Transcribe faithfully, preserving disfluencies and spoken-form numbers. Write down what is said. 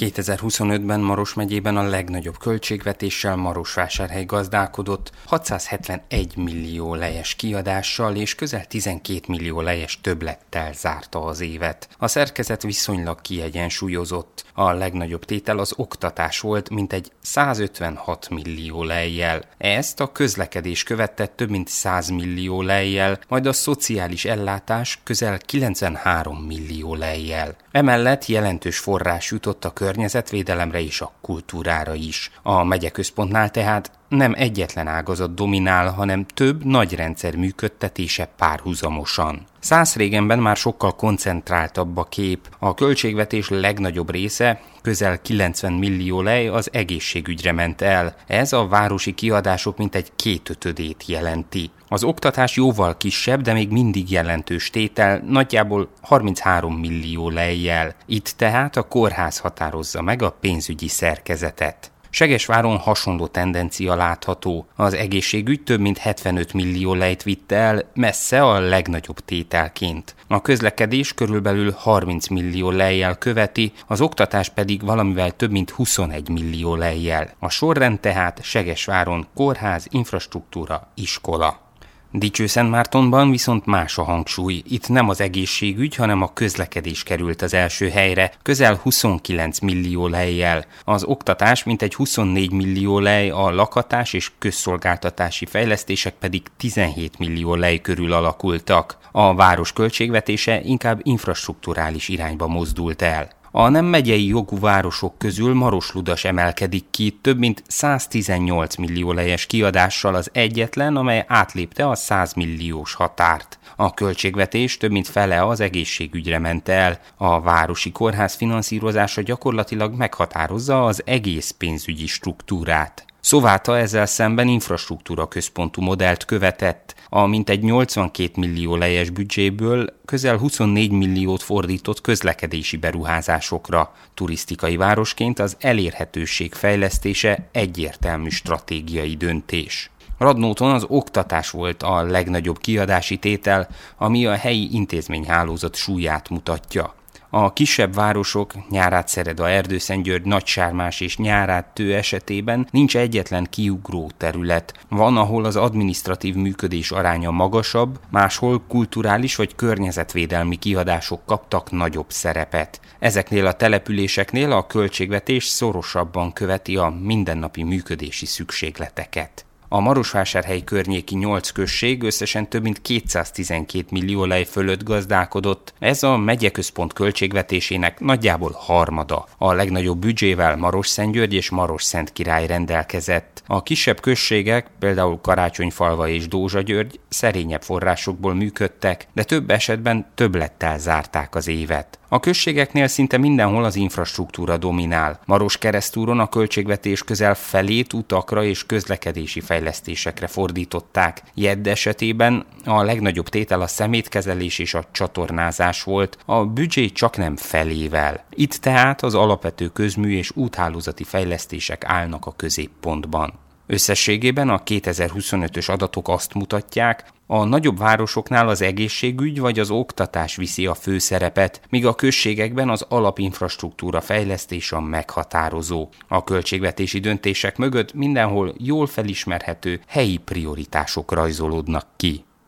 kétezer-huszonötben Maros megyében a legnagyobb költségvetéssel Marosvásárhely gazdálkodott, hatszázhetvenegy millió lejes kiadással és közel tizenkét millió lejes többlettel zárta az évet. A szerkezet viszonylag kiegyensúlyozott. A legnagyobb tétel az oktatás volt, mintegy százötvenhat millió lejjel. Ezt a közlekedés követte több mint száz millió lejjel, majd a szociális ellátás közel kilencvenhárom millió lejjel. Emellett jelentős forrás jutott a környezetvédelemre és a kultúrára is. A megyeközpontnál tehát nem egyetlen ágazat dominál, hanem több nagy rendszer működtetése párhuzamosan. Szászrégenben már sokkal koncentráltabb a kép. A költségvetés legnagyobb része, közel kilencven millió lej az egészségügyre ment el. Ez a városi kiadások mintegy kétötödét jelenti. Az oktatás jóval kisebb, de még mindig jelentős tétel, nagyjából harminchárom millió lejjel. Itt tehát a kórház határozza meg a pénzügyi szerkezetet. Segesváron hasonló tendencia látható. Az egészségügy több mint hetvenöt millió lejt vitt el, messze a legnagyobb tételként. A közlekedés körülbelül harminc millió lejjel követi, az oktatás pedig valamivel több mint huszonegy millió lejjel. A sorrend tehát Segesváron kórház, infrastruktúra, iskola. Dicsőszentmártonban viszont más a hangsúly. Itt nem az egészségügy, hanem a közlekedés került az első helyre, közel huszonkilenc millió lejjel. Az oktatás mintegy huszonnégy millió lej, a lakhatás és közszolgáltatási fejlesztések pedig tizenhét millió lej körül alakultak. A város költségvetése inkább infrastrukturális irányba mozdult el. A nem megyei jogú városok közül Marosludas emelkedik ki több mint száztizennyolc millió lejes kiadással az egyetlen, amely átlépte a száz milliós határt. A költségvetés több mint fele az egészségügyre ment el. A városi kórház finanszírozása gyakorlatilag meghatározza az egész pénzügyi struktúrát. Szováta ezzel szemben infrastruktúra központú modellt követett. A mintegy nyolcvankét millió lejes büdzséből közel huszonnégy milliót fordított közlekedési beruházásokra. Turisztikai városként az elérhetőség fejlesztése egyértelmű stratégiai döntés. Radnóton az oktatás volt a legnagyobb kiadási tétel, ami a helyi intézményhálózat súlyát mutatja. A kisebb városok, Nyárádszereda, Erdőszentgyörgy, Nagysármás és Nyárádtő esetében nincs egyetlen kiugró terület. Van, ahol az adminisztratív működés aránya magasabb, máshol kulturális vagy környezetvédelmi kiadások kaptak nagyobb szerepet. Ezeknél a településeknél a költségvetés szorosabban követi a mindennapi működési szükségleteket. A Marosvásárhely környéki nyolc község összesen több mint kétszáztizenkét millió lej fölött gazdálkodott. Ez a megyeközpont költségvetésének nagyjából harmada. A legnagyobb büdzsével Marosszentgyörgy és Marosszentkirály rendelkezett. A kisebb községek, például Karácsonyfalva és Dózsagyörgy szerényebb forrásokból működtek, de több esetben többlettel zárták az évet. A községeknél szinte mindenhol az infrastruktúra dominál. Maroskeresztúron a költségvetés közel felét utakra és közlekedési fejlesztésekre fordították. Jedd esetében a legnagyobb tétel a szemétkezelés és a csatornázás volt, a büdzsé csak nem felével. Itt tehát az alapvető közmű és úthálózati fejlesztések állnak a középpontban. Összességében a kétezer-huszonötös adatok azt mutatják, a nagyobb városoknál az egészségügy vagy az oktatás viszi a főszerepet, míg a községekben az alapinfrastruktúra fejlesztése a meghatározó. A költségvetési döntések mögött mindenhol jól felismerhető helyi prioritások rajzolódnak ki.